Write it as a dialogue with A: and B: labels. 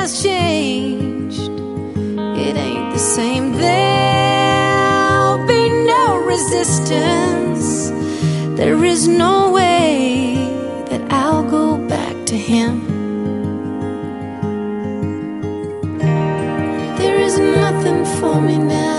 A: has changed. It ain't the same. There'll be no resistance. There is no way that I'll go back to him. There is nothing for me now.